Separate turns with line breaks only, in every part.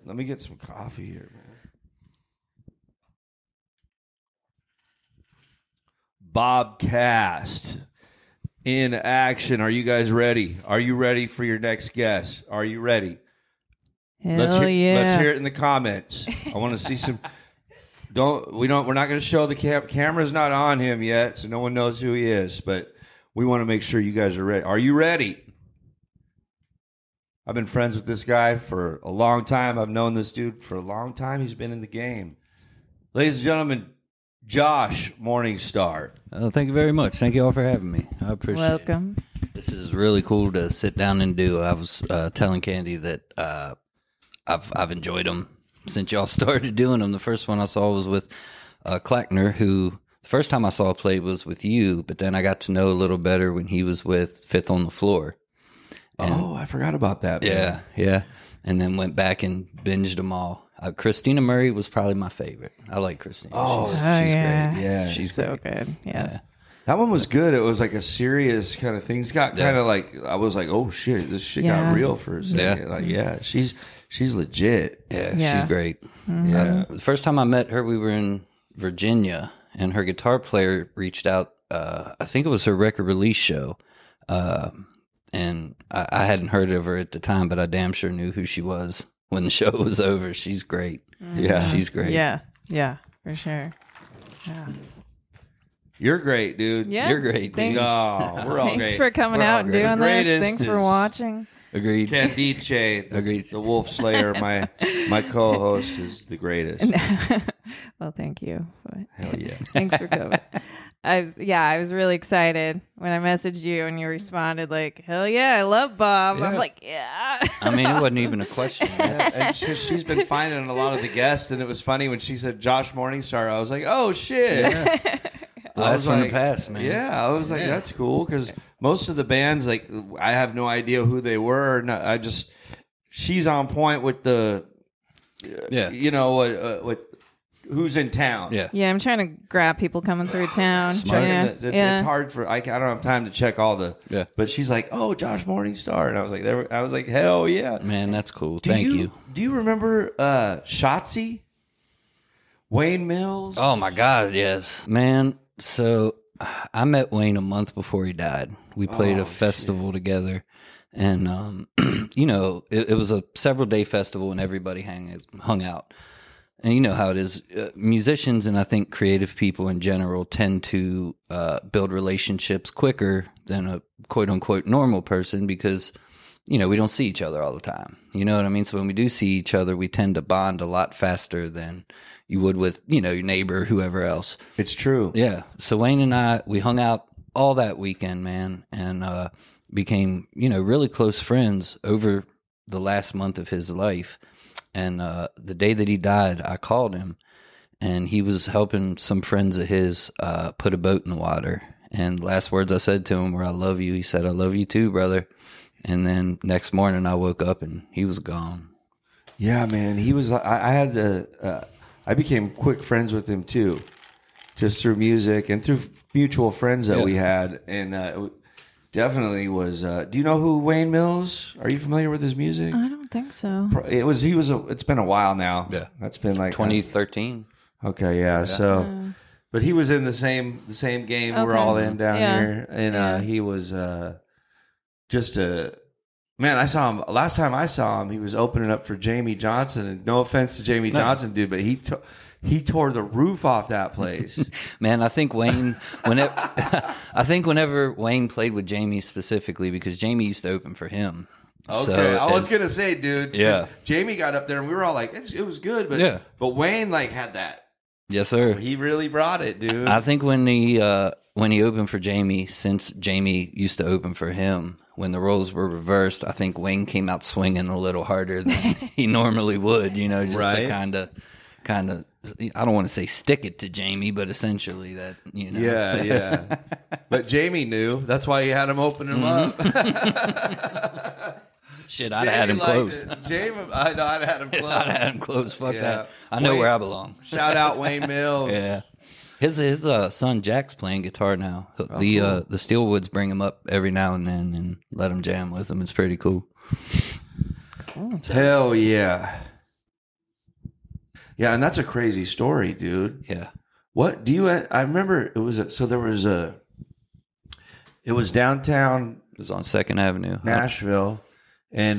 Let me get some coffee here, man. Bobcast in action. Are you guys ready? Are you ready for your next guest? Are you ready? Let's hear it in the comments. I want to see some. We're not going to show the camera's not on him yet, so no one knows who he is. But we want to make sure you guys are ready. Are you ready? I've been friends with this guy for a long time. I've known this dude for a long time. He's been in the game. Ladies and gentlemen, Josh Morningstar.
Thank you very much. Thank you all for having me. I appreciate it.
Welcome.
This is really cool to sit down and do. I was telling Candy that I've enjoyed them since y'all started doing them. The first one I saw was with Clackner, who the first time I saw play was with you, but then I got to know a little better when he was with Fifth on the Floor. And,
I forgot about that. Man.
Yeah. And then went back and binged them all. Christina Murray was probably my favorite. I like Christina. She's
yeah.
great.
Yeah.
She's
So
great.
good. Yes.
Yeah.
That one was good. It was like a serious kind of thing. It's got kind of like, I was like, oh shit, this shit got real for a second. Like, she's legit.
Yeah, she's great.
Yeah.
The first time I met her, we were in Virginia, and her guitar player reached out. I think it was her record release show. And I hadn't heard of her at the time, but I damn sure knew who she was when the show was over. She's great.
Yeah.
She's great.
Yeah, for sure. Yeah.
You're great, dude.
Yeah.
You're great, dude.
Oh, we're all great.
Thanks for coming
We're all
out and
great.
doing
The
this.
greatest
Thanks for
is
watching.
Agreed.
Candice,
Agreed.
the Wolf Slayer, my co-host, is the greatest.
Well, thank you.
Hell yeah.
Thanks for coming. I was really excited when I messaged you and you responded like, hell yeah, I love Bob.
Yeah.
I'm like, yeah.
I mean, it wasn't even a question.
And she's been finding a lot of the guests, and it was funny when she said Josh Morningstar. I was like, oh shit.
Yeah. Blast from the past, man.
Yeah, I was like, that's cool, because most of the bands, like, I have no idea who they were. No, she's on point with the, with who's in town.
Yeah.
Yeah, I'm trying to grab people coming through town.
Smart.
Yeah.
It's hard for I don't have time to check all the.
Yeah.
But she's like, oh, Josh Morningstar, and I was like, hell yeah,
Man, that's cool. Thank you.
Do you remember Shotzi? Wayne Mills?
Oh, my God, yes. Man, so I met Wayne a month before he died. We played a festival together. And, it was a several-day festival, and everybody hung out. And you know how it is. Musicians and I think creative people in general tend to build relationships quicker than a quote-unquote normal person because, we don't see each other all the time. You know what I mean? So when we do see each other, we tend to bond a lot faster than you would with, your neighbor, whoever else.
It's true.
Yeah. So Wayne and we hung out all that weekend, man, and became, really close friends over the last month of his life. And the day that he died, I called him, and he was helping some friends of his put a boat in the water. And the last words I said to him were, I love you. He said, I love you too, brother. And then next morning I woke up and he was gone.
Yeah, man. He was. I became quick friends with him too, just through music and through mutual friends that we had. And it definitely was. Do you know who Wayne Mills? Are you familiar with his music?
I don't think so.
It's been a while now.
Yeah.
That's been like
2013.
Okay, yeah. So, but he was in the same game we're all in down here, and he was just a man. I saw him last time I saw him. He was opening up for Jamie Johnson, and no offense to Jamie Johnson, dude, but he tore the roof off that place.
Man, I think Wayne, whenever Wayne played with Jamie specifically, because Jamie used to open for him.
Okay,
So
I was gonna say, dude. 'cause
Yeah.
Jamie got up there, and we were all like, it was good, but but Wayne had that.
Yes, sir.
He really brought it, dude.
I think when he opened for Jamie, since Jamie used to open for him, when the roles were reversed, I think Wayne came out swinging a little harder than he normally would. Just
Right.
to kind of. I don't want to say stick it to Jamie, but essentially that.
Yeah. But Jamie knew. That's why he had him open him up.
Shit, I'd have had him close.
Jamie, I'd have had him close.
I'd have had him close. Fuck
Yeah.
that. I know
Wayne-
where I belong.
Shout out Wayne Mills.
Yeah. His son Jack's playing guitar now. The Steelwoods bring him up every now and then and let him jam with them. It's pretty cool.
Hell yeah. Yeah, and that's a crazy story, dude.
Yeah.
What do you? I remember it was it was downtown.
It was on 2nd Avenue,
Nashville, and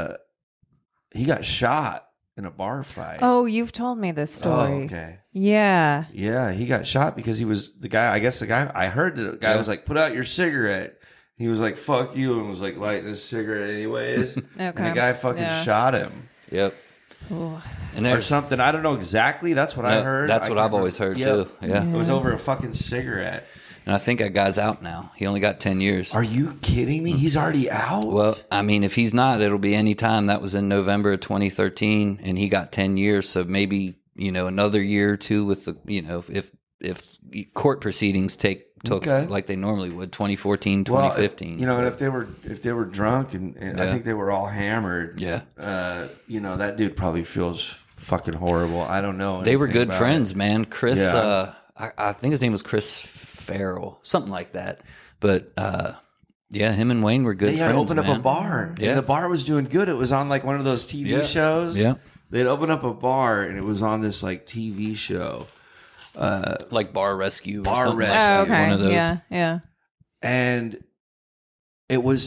he got shot in a bar fight.
Oh, you've told me this story.
Oh, okay.
Yeah.
Yeah, he got shot because he was the guy. I guess the guy. I heard the guy was like, "Put out your cigarette." He was like, "Fuck you," and was like lighting his cigarette anyways.
Okay.
And the guy fucking shot him.
Yep.
Ooh.
And
Or something. I don't know exactly. That's what I heard.
That's what I've always heard too. Yeah.
It was over a fucking cigarette.
And I think that guy's out now. He only got 10 years.
Are you kidding me? He's already out?
Well, I mean, if he's not, it'll be any time. That was in November of 2013, and he got 10 years. So maybe, another year or two with the, if court proceedings took like they normally would, 2014, 2015.
Well, and if they were drunk and I think they were all hammered.
Yeah.
That dude probably feels fucking horrible. I don't know.
They were good friends, man. Chris, I think his name was Chris Farrell, something like that. But him and Wayne were good friends. They had opened up
a bar. Yeah. And the bar was doing good. It was on like one of those TV shows.
Yeah.
They'd opened up a bar and it was on this like TV show.
Like Bar Rescue.
Bar Rescue.
Oh, okay.
One of those.
Yeah.
And there was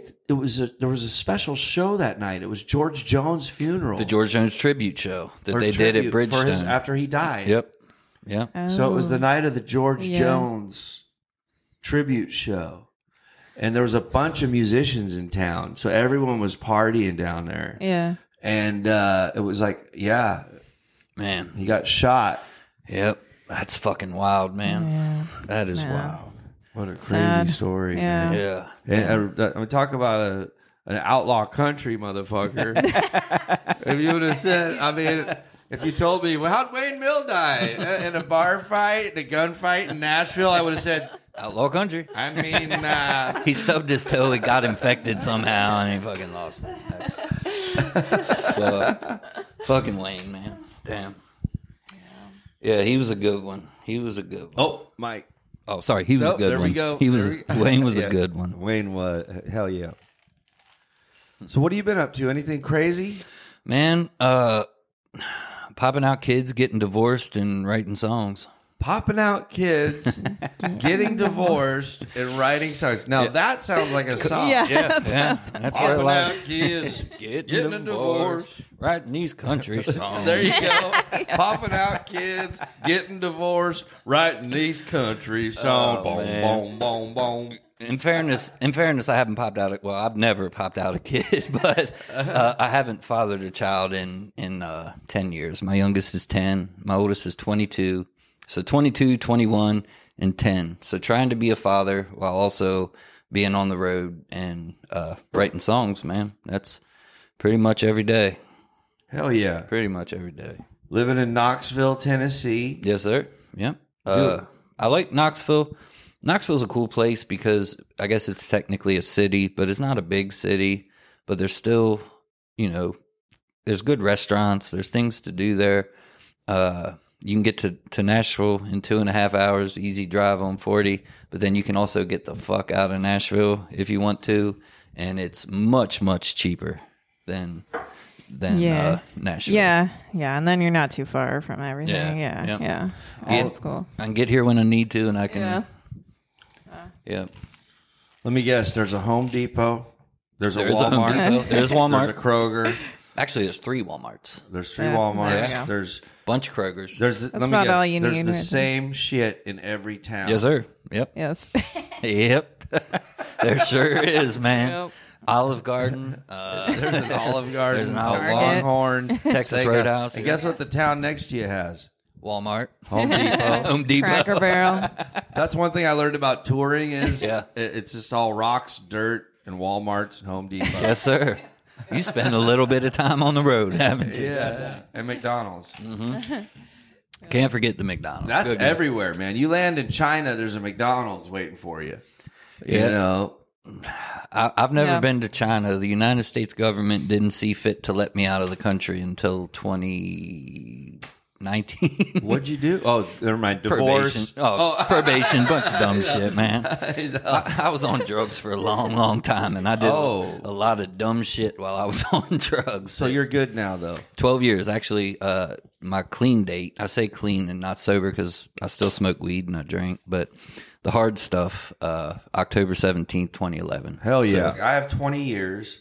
a special show that night. It was George Jones' funeral.
The George Jones tribute show that they did at Bridgestone.
After he died.
Yep. Yeah.
Oh.
So it was the night of the George Jones tribute show. And there was a bunch of musicians in town. So everyone was partying down there.
Yeah.
And it was like,
man,
he got shot.
Yep. That's fucking wild, man.
Yeah.
That is wild.
What a crazy
Sad.
story.
Yeah.
Man.
Yeah.
And I'm talk about an outlaw country motherfucker. If you would have said, if you told me, well, how'd Wayne Mill die? In a bar fight, in a gunfight in Nashville, I would have said,
outlaw country.
I mean,
he stubbed his toe, he got infected somehow, and he fucking lost it. That's fucking Wayne, man. Damn. Yeah, he was a good one.
Oh, Mike.
Oh, sorry, he was a good
there
one.
We go.
Wayne was a good one.
Wayne was hell yeah. So what have you been up to? Anything crazy?
Man, popping out kids, getting divorced, and writing songs.
Popping out kids, getting divorced, and writing songs. Now that sounds like a song.
Yeah.
That's where
Popping out kids, getting a divorce,
writing these country songs.
There you go. Popping out kids, getting divorced, writing these country songs. Boom, boom, boom, boom.
In fairness, I haven't popped out. Well, I've never popped out a kid, but I haven't fathered a child in 10 years. My youngest is 10. My oldest is 22. So 22, 21, and 10. So trying to be a father while also being on the road and writing songs, man. That's pretty much every day.
Hell yeah.
Pretty much every day.
Living in Knoxville, Tennessee.
Yes, sir. Yep. I like Knoxville. Knoxville's a cool place because I guess it's technically a city, but it's not a big city. But there's still, there's good restaurants. There's things to do there. You can get to Nashville in 2.5 hours, easy drive on 40. But then you can also get the fuck out of Nashville if you want to, and it's much, much cheaper than Nashville.
Yeah, and then you're not too far from everything. Yeah. That's cool.
I can get here when I need to, and I can. Yeah.
Let me guess. There's a Home Depot. There's a
Home
Walmart.
Depot. There's Walmart.
There's a Kroger.
Actually, there's 3 Walmarts.
There's 3 Walmarts.
Yeah.
There's
bunch of Krogers.
That's
about all you need.
There's the same shit in every town.
Yes, sir. Yep.
Yes.
Yep. There sure is, man.
Yep.
Olive Garden.
There's an Olive Garden.
There's an
Target.
Longhorn.
Texas Roadhouse.
And guess what the town next to you has?
Walmart.
Home Depot.
Home Depot.
Cracker Barrel.
That's one thing I learned about touring is
Yeah.
it's just all rocks, dirt, and Walmarts and Home Depot.
Yes, sir. You spend a little bit of time on the road, haven't you?
Yeah. And McDonald's.
Can't forget the McDonald's.
That's
Good.
everywhere, man. You land in China, there's a McDonald's waiting for you. You
Yeah.
know?
I've never been to China. The United States government didn't see fit to let me out of the country until 19.
What'd you do? Oh, never mind. Divorce.
Probation. Bunch of dumb shit, man. I was on drugs for a long, long time, and I did a lot of dumb shit while I was on drugs.
So you're good now, though.
12 years. Actually, my clean date, I say clean and not sober because I still smoke weed and I drink, but the hard stuff, October 17th, 2011.
Hell yeah. So, I have 20 years.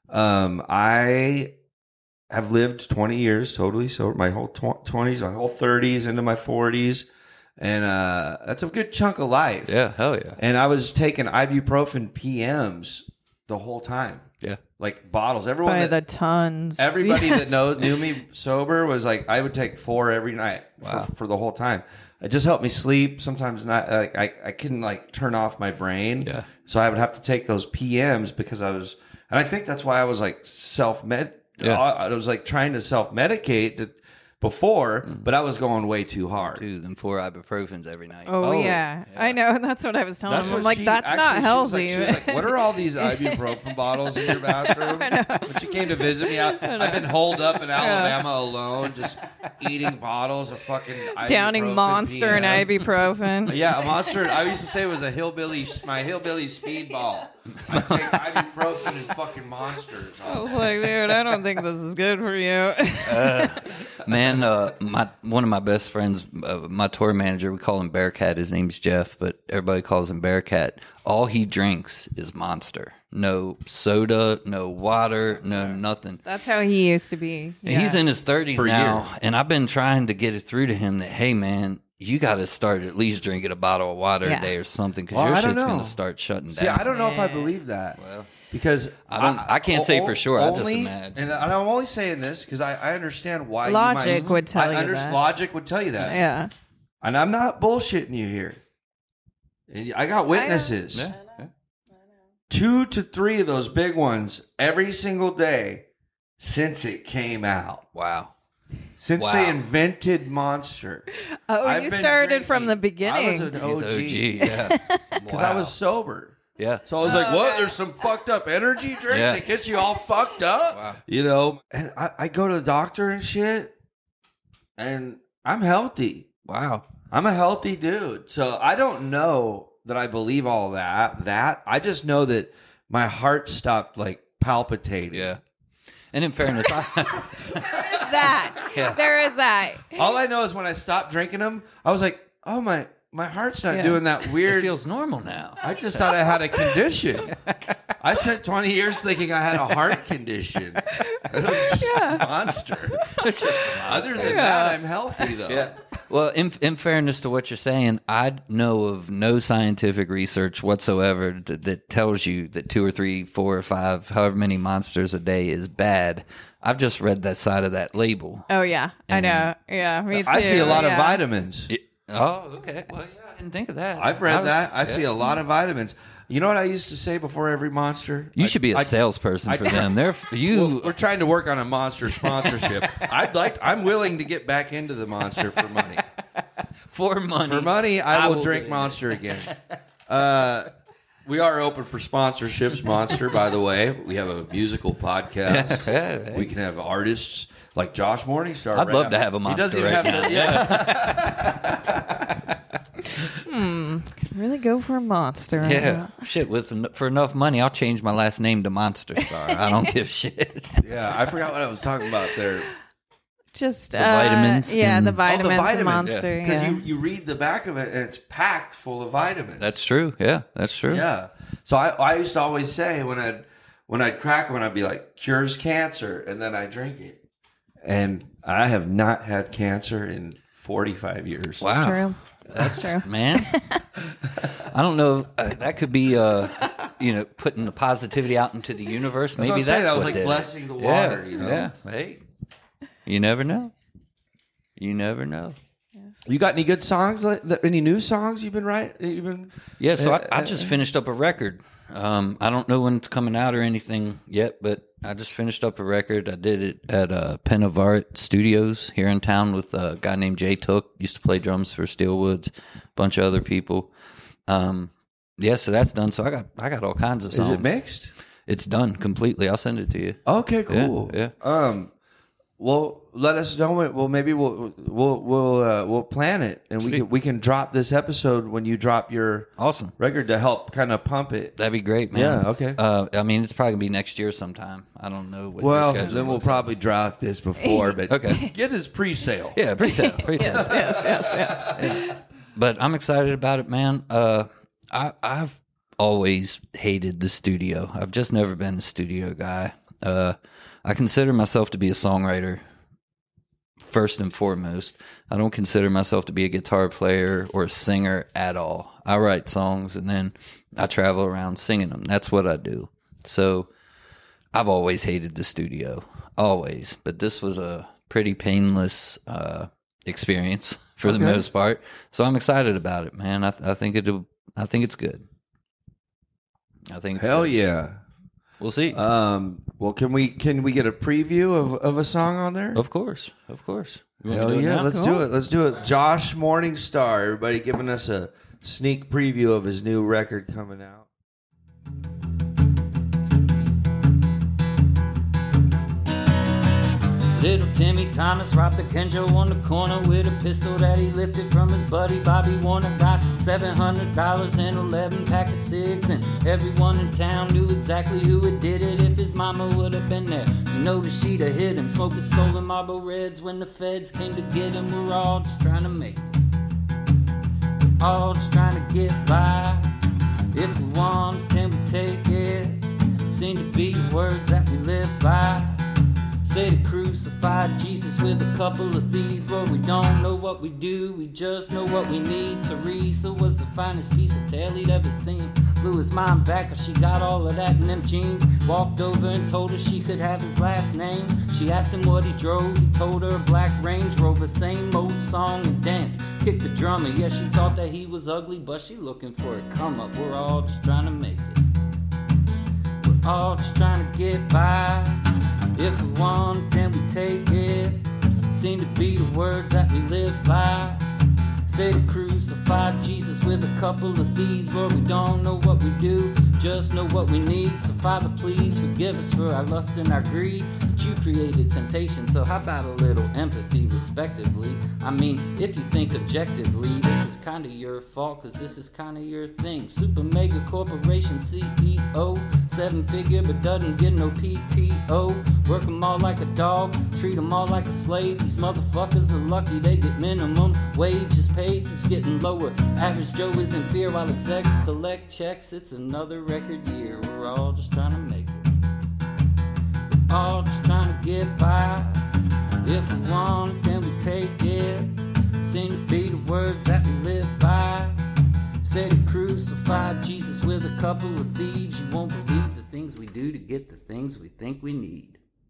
I have lived 20 years totally sober, my whole 20s, my whole 30s into my 40s. And that's a good chunk of life.
Yeah, hell yeah.
And I was taking ibuprofen PMs the whole time.
Yeah.
Like bottles. Everyone
by the tons.
Everybody that knew me sober was like, I would take 4 every night for the whole time. It just helped me sleep. Sometimes not. Like I couldn't like turn off my brain.
Yeah.
So I would have to take those PMs because I was, and I think that's why I was like I was like trying to self-medicate before, but I was going way too hard.
Dude, them 4 ibuprofens every night.
Oh yeah. I know. That's what I was telling him. I'm like, that's not healthy.
She was like, what are all these ibuprofen bottles in your bathroom? When she came to visit me, I've been holed up in Alabama alone, just eating bottles of fucking ibuprofen.
Downing Monster
PM.
and ibuprofen.
Yeah, a Monster. I used to say it was my hillbilly speedball. I take ibuprofen and fucking Monsters.
I was like, dude, I don't think this is good for you.
Man, one of my best friends, my tour manager, we call him Bearcat. His name's Jeff, but everybody calls him Bearcat. All he drinks is Monster. No soda, no water, no nothing.
That's how he used to be.
Yeah. He's in his 30s now, and I've been trying to get it through to him that, hey, man, you got to start at least drinking a bottle of water a day or something because your shit's going to start shutting down.
Yeah, I don't know if I believe that.
Well,
because
I can't say for sure. I just imagine.
And I'm only saying this because I understand why
logic would tell you that.
Logic would tell you that.
Yeah.
And I'm not bullshitting you here. And I got witnesses.
Yeah.
2 to 3 of those big ones every single day since it came out.
Wow.
Since they invented Monster.
Oh, you started from the beginning.
I was an OG.
Yeah.
Because I was sober.
Yeah.
So I was like, what? There's some fucked up energy drink that gets you all fucked up?
Wow.
You know? And I go to the doctor and shit, and I'm healthy.
Wow.
I'm a healthy dude. So I don't know that I believe all that. I just know that my heart stopped, like, palpitating.
Yeah. And in fairness,
there is that.
All I know is when I stopped drinking them, I was like, oh, my heart's not doing that weird.
It feels normal now.
I just thought I had a condition. I spent 20 years thinking I had a heart condition. It was just a monster. Other than that, I'm healthy, though.
Yeah. Well, in fairness to what you're saying, I know of no scientific research whatsoever that tells you that 2 or 3, 4 or 5, however many Monsters a day is bad. I've just read that side of that label.
Oh, yeah. I know. Yeah, me too.
I see a lot of vitamins.
Oh, okay. Well, yeah, I didn't think of that.
I've read that. I see a lot of vitamins. You know what I used to say before every Monster?
You should be a salesperson for them.
We're trying to work on a Monster sponsorship. I'm willing to get back into the Monster for money.
For money.
For money, I will drink Monster again. We are open for sponsorships, Monster, by the way. We have a musical podcast. We can have artists like Josh Morningstar.
I'd love to have a Monster right now.
Could really go for a Monster.
Yeah. Shit, for enough money, I'll change my last name to Monster Star. I don't give a shit.
Yeah, I forgot what I was talking about there.
Just
the vitamins.
Yeah, the vitamins.
The
Monster.
Because you read the back of it and it's packed full of vitamins.
That's true. Yeah, that's true.
Yeah. So I used to always say when I'd crack one, I'd be like, cures cancer, and then I drink it. And I have not had cancer in 45 years.
Wow.
That's true. That's true.
Man, I don't know. That could be, putting the positivity out into the universe. Maybe that's what
I was like
did
blessing the water.
Yeah,
you know?
Yeah. Hey, you never know. You never know.
You got any good songs? Any new songs you've been writing?
Yeah, so I just finished up a record. I don't know when it's coming out or anything yet, but I just finished up a record. I did it at Pen of Art Studios here in town with a guy named Jay Took. Used to play drums for Steelwoods, a bunch of other people. So that's done. So I got all kinds of songs.
Is it mixed?
It's done completely. I'll send it to you.
Okay, cool.
Yeah.
Well, let us know it. Well, maybe we'll plan it, and we can drop this episode when you drop your
awesome
record to help kind of pump it.
That'd be great, man.
Yeah, okay.
I mean, it's probably gonna be next year sometime. I don't know. What
well,
your schedule
then we'll probably drop this before, but
okay.
Get his pre-sale.
Yeah, pre-sale.
Yes.
Yeah. But I'm excited about it, man. I've always hated the studio. I've just never been a studio guy. I consider myself to be a songwriter first and foremost. I don't consider myself to be a guitar player or a singer at all. I write songs and then I travel around singing them. That's what I do. So I've always hated the studio, always. But this was a pretty painless experience for the most part. So I'm excited about it, man. I think it's good. I think it's
Hell
good.
Yeah.
We'll see.
Well, can we get a preview of a song on there?
Of course.
Hell yeah, let's do it. Let's do it. Josh Morningstar, everybody giving us a sneak preview of his new record coming out.
Little Timmy Thomas robbed the Kenjo on the corner with a pistol that he lifted from his buddy Bobby Warner. Got $700 and 11 pack of cigs, and everyone in town knew exactly who had did it. If his mama would have been there, you know that she'd have hit him. Smoking stolen Marlboro Reds when the feds came to get him. We're all just trying to make it. We're all just trying to get by. If we want, then we take it. Seem to be the words that we live by. Say they crucified Jesus with a couple of thieves. Lord, we don't know what we do, we just know what we need. Teresa was the finest piece of tail he'd ever seen. Blew his mind back cause she got all of that in them jeans. Walked over and told her she could have his last name. She asked him what he drove, he told her a black Range Rover. Same old song and dance, kicked the drummer. Yeah, she thought that he was ugly, but she looking for a come up. We're all just trying to make it. We're all just trying to get by. If we want, then we take it. Seem to be the words that we live by. Say they crucified Jesus with a couple of thieves. Lord, we don't know what we do, just know what we need. So Father, please forgive us for our lust and our greed. But you created temptation, so how about a little empathy respectively? I mean, if you think objectively, this is kinda your fault, cause this is kinda your thing. Super mega corporation CEO, 7-figure but doesn't get no PTO. Work them all like a dog, treat them all like a slave. These motherfuckers are lucky they get minimum wages paid. Keeps getting lower. Average Joe is in fear while execs collect checks. It's another record year. We're all just trying to make it. We're all just trying to get by. If we want, then we take it. Seem to be the words that we live by. Say they crucified Jesus with a couple of thieves. You won't believe the things we do to get the things we think we need.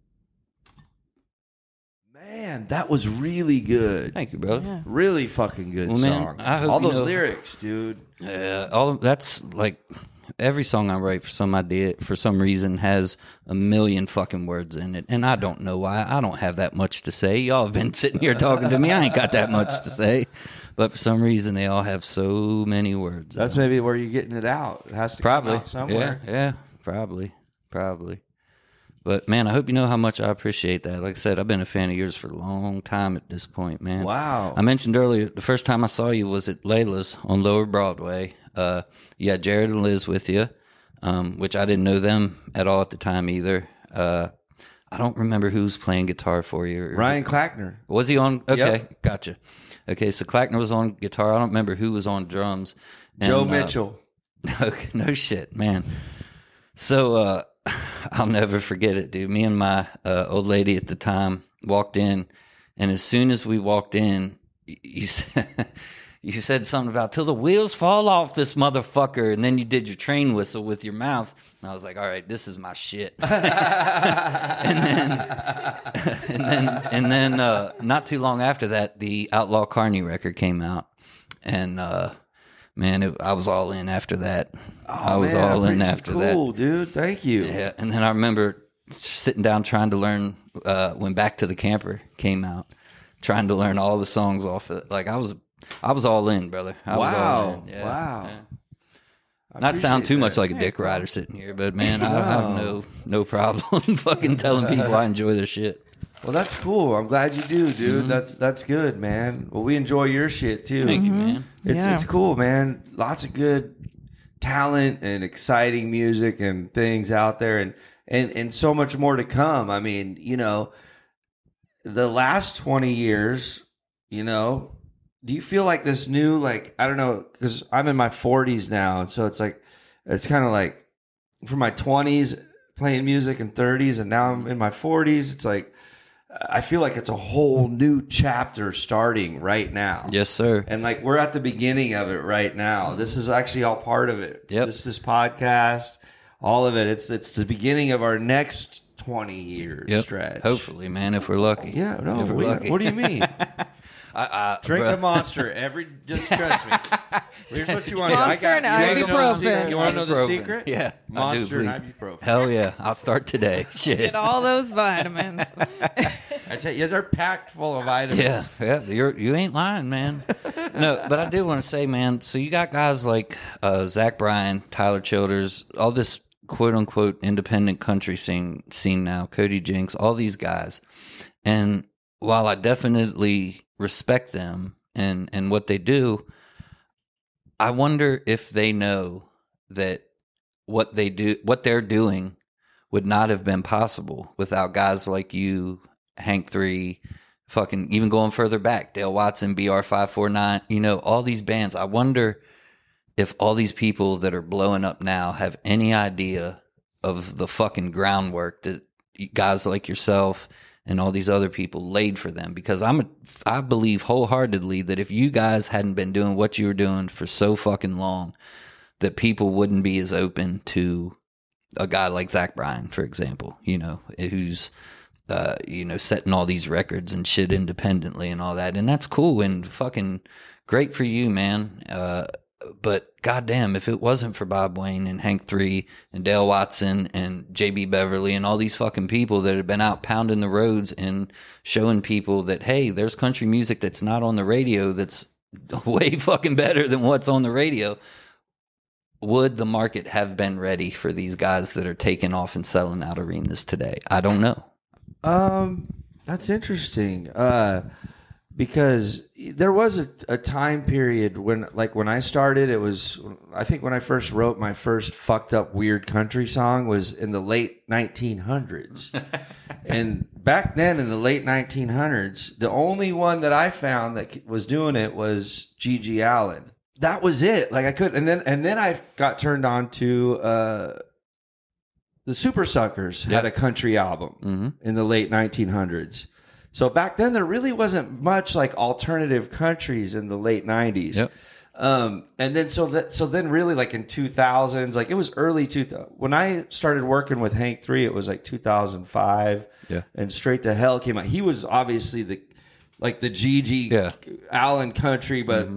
Man, that was really good.
Thank you, brother.
Yeah.
Really fucking good
Well,
song.
man, I hope
all
you
those
know-
lyrics, dude.
Yeah, that's like every song I write for some reason has a million fucking words in it, and I don't know why. I don't have that much to say. Y'all have been sitting here talking to me. I ain't got that much to say, but for some reason they all have so many words.
That's maybe where you're getting it out. It has to come
probably
out somewhere.
Yeah, probably. But man, I hope you know how much I appreciate that. Like I said, I've been a fan of yours for a long time at this point, man.
Wow.
I mentioned earlier, the first time I saw you was at Layla's on Lower Broadway. You had Jared and Liz with you, which I didn't know them at all at the time either. I don't remember who's playing guitar for you.
Ryan Clackner.
Was he on? Okay,
Yep.
Gotcha. Okay, so Clackner was on guitar. I don't remember who was on drums. And,
Joe Mitchell.
Okay, no shit, man. So I'll never forget it, dude. Me and my old lady at the time walked in, and as soon as we walked in, you said, you said something about till the wheels fall off this motherfucker, and then you did your train whistle with your mouth. And I was like, all right, this is my shit. and then not too long after that, the Outlaw Carney record came out, and man, I was all in after that. I was all in after that.
Cool, dude. Thank you.
Yeah, and then I remember sitting down trying to learn when Back to the Camper came out, trying to learn all the songs off of it. Like I was all in, brother. I was all in. Yeah,
Wow.
yeah.
I
Not sound
appreciate
too much
that.
like a dick rider sitting here, but man, I have no problem fucking telling people I enjoy their shit.
Well, that's cool. I'm glad you do, dude. That's good, man. Well, we enjoy your shit too.
Thank you, man.
It's cool, man. Lots of good talent and exciting music and things out there, and so much more to come. I mean, the last 20 years, do you feel like this new, like, I don't know, because I'm in my 40s now, and so it's kind of like from my 20s playing music and 30s, and now I'm in my 40s. It's like I feel like it's a whole new chapter starting right now.
Yes, sir.
And like we're at the beginning of it right now. This is actually all part of it.
Yep.
This podcast, all of it. It's the beginning of our next 20 years stretch.
Hopefully, man, if we're lucky.
Yeah, no.
If we're lucky.
What do you mean? Drink
bro.
a Monster just trust me. Here's what you want to do.
Monster and ibuprofen.
You want to know the secret?
Yeah,
Monster
I do,
and ibuprofen.
Hell yeah, I'll start today. Shit.
Get all those vitamins.
I tell you, they're packed full of vitamins.
Yeah, you ain't lying, man. No, but I did want to say, man. So you got guys like Zach Bryan, Tyler Childers, all this quote unquote independent country scene now, Cody Jinks, all these guys, and while I definitely respect them and what they do, I wonder if they know that what they're doing would not have been possible without guys like you, Hank 3, fucking even going further back, Dale Watson, BR549, all these bands. I wonder if all these people that are blowing up now have any idea of the fucking groundwork that guys like yourself and all these other people laid for them, because I believe wholeheartedly that if you guys hadn't been doing what you were doing for so fucking long, that people wouldn't be as open to a guy like Zach Bryan, for example, who's setting all these records and shit independently and all that, and that's cool and fucking great for you, man. But goddamn, if it wasn't for Bob Wayne and Hank 3 and Dale Watson and JB Beverly and all these fucking people that have been out pounding the roads and showing people that, hey, there's country music that's not on the radio that's way fucking better than what's on the radio, would the market have been ready for these guys that are taking off and selling out arenas today? I don't know.
That's interesting. Because there was a time period when I started, it was, I think when I first wrote my first fucked up weird country song was in the late 1900s. And back then in the late 1900s, the only one that I found that was doing it was G.G. Allin. That was it. Like I couldn't, and then I got turned on to, the Super Suckers had a country album in the late 1900s. So back then, there really wasn't much like alternative countries in the late 90s.
Yep.
And then, so then really like in 2000s, like it was early 2000. When I started working with Hank 3, it was like 2005.
Yeah.
And Straight to Hell came out. He was obviously the G.G. Allin country, but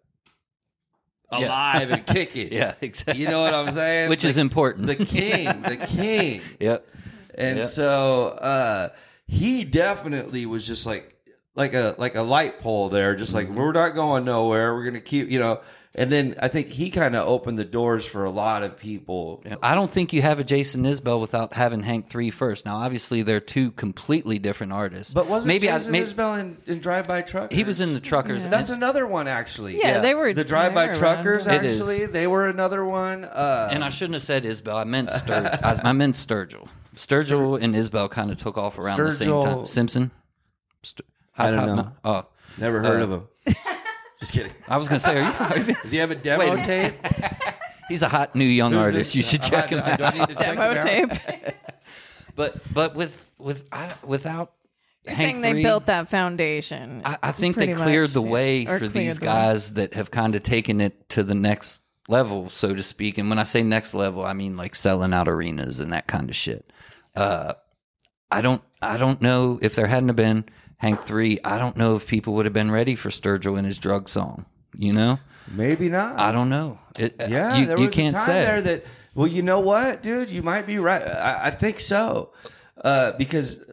alive and kicking.
Yeah, exactly.
You know what I'm saying?
Which is important.
The king.
Yep.
And so he definitely was just like a light pole there, just like we're not going nowhere. We're gonna keep, And then I think he kind of opened the doors for a lot of people.
I don't think you have a Jason Isbell without having Hank 3 first. Now, obviously, they're two completely different artists.
But wasn't Jason Isbell in Drive-By Truckers?
He was in the Truckers.
Yeah. That's another one, actually.
Yeah, they were.
The Drive-By Truckers,
around.
actually. They were another one.
And I shouldn't have said Isbell. I meant Sturgill. I meant Sturgill. Sturgill and Isbell kind of took off around the same time. Simpson?
I don't know.
Oh.
Never heard of him. Just kidding.
I was going to say, are you?
Does he have a demo tape?
He's a hot new young artist. You should check him out.
Do I need to check
Demo
him
tape.
But without
You're
Hank
saying they
3,
built that foundation.
I think they
pretty
cleared
much,
the way
or
for
cleared
these
the
guys that have kind of taken it to the next level, so to speak. And when I say next level, I mean like selling out arenas and that kind of shit. I don't know if there hadn't have been Hank 3. I don't know if people would have been ready for Sturgill and his drug song.
Maybe not.
I don't know.
There was
can't
a time
say
there that. Well, you know what, dude? You might be right. I think so, because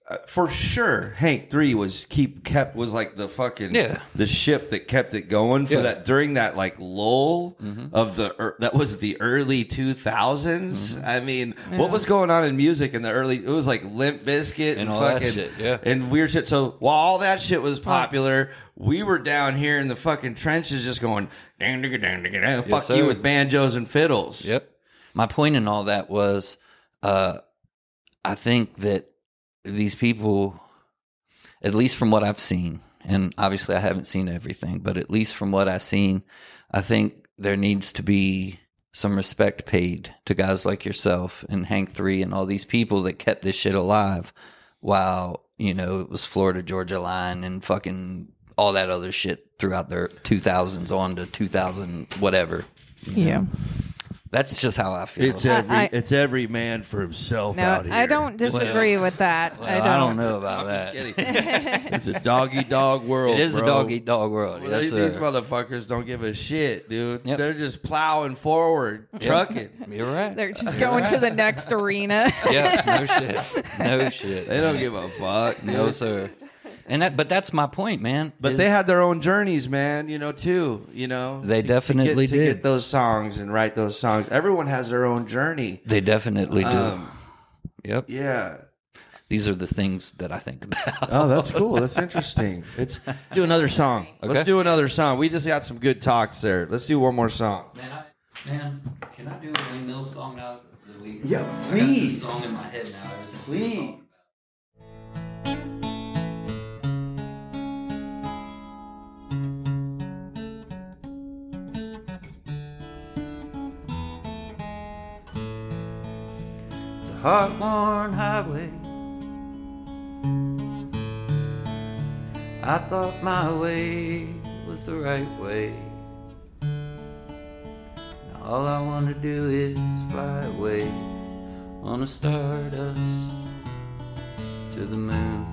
for sure, Hank 3 was like the fucking the ship that kept it going for that during that like lull of that was the early 2000s. I mean, what was going on in music in the early? It was like Limp Bizkit and
all
fucking
that shit,
and weird shit. So while all that shit was popular, we were down here in the fucking trenches just going fuck you with banjos and fiddles.
Yep. My point in all that was, I think that these people, at least from what I've seen, and obviously I haven't seen everything, but at least from what I've seen, I think there needs to be some respect paid to guys like yourself and Hank 3 and all these people that kept this shit alive while, you know, it was Florida Georgia Line and fucking all that other shit throughout their 2000s on to 2000 whatever.
Yeah.
That's just how I feel.
It's every man for himself out here.
I don't disagree with that.
I don't know about that.
It's a dog-eat-dog world,
It is
bro.
a dog-eat-dog world.
Well,
Yes,
these
sir.
motherfuckers don't give a shit, dude.
Yep.
They're just plowing forward, trucking.
You're right.
They're just going to the next arena.
Yeah, no shit. No shit.
They don't give a fuck.
No, sir. But that's my point, man.
But they had their own journeys, man, you know, too. You know,
They definitely
to
did.
get those songs and write those songs. Everyone has their own journey.
They definitely do. Yep.
Yeah.
These are the things that I think about.
Oh, that's cool. That's interesting. Let's do another song.
Okay.
Let's do another song. We just got some good talks there. Let's do one more song.
Man, can I do a Wayne Mills song now?
Yeah,
I got
please.
this song in my head now. Ever since
Please.
It's a heart-worn highway. I thought my way was the right way. Now all I want to do is fly away on a stardust to the moon.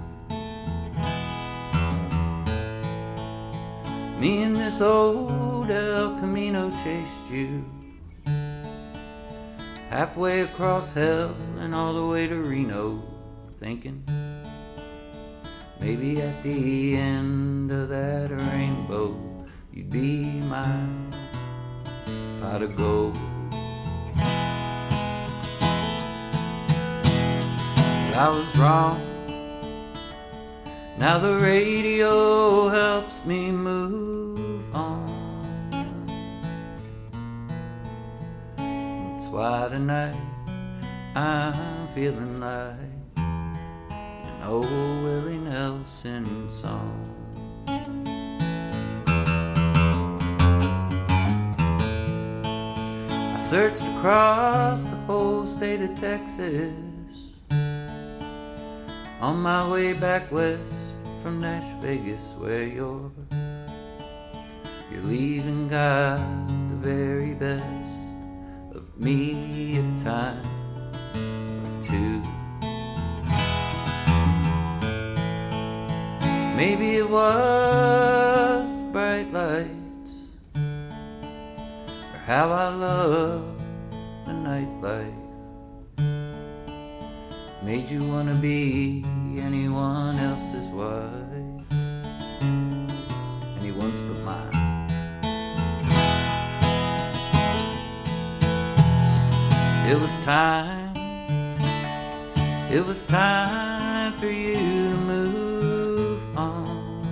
Me and this old El Camino chased you halfway across hell and all the way to Reno, thinking maybe at the end of that rainbow you'd be my pot of gold. But I was wrong. Now the radio helps me move on. That's why tonight I'm feeling like an old Willie Nelson song. I searched across the whole state of Texas on my way back west from Nash Vegas, where you're leaving God the very best of me a time or two. Maybe it was the bright lights, or how I love the nightlife, made you wanna be anyone else's wife, anyone's but mine. It was time for you to move on.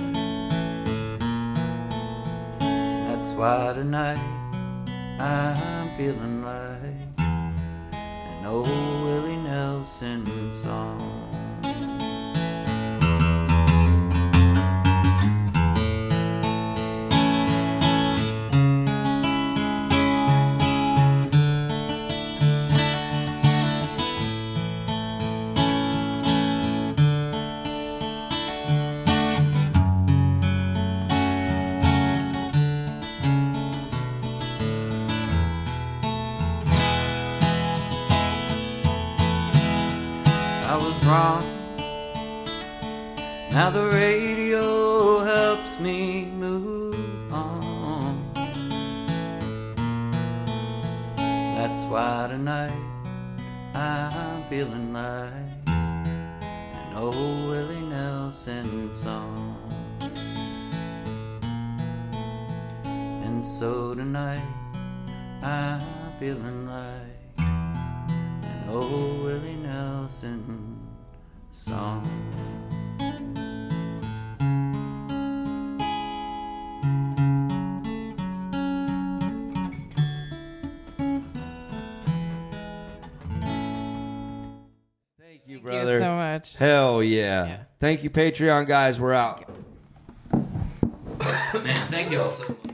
That's why tonight I'm feeling like an old Willie Nelson song. I was wrong. Now the radio helps me move on. That's why tonight I'm feeling like an old Willie Nelson song. And so tonight I'm feeling like an old Willie Nelson song.
Thank you, brother.
Thank you so much.
Hell yeah. Thank you, Patreon guys. We're out.
Man, thank you all so much.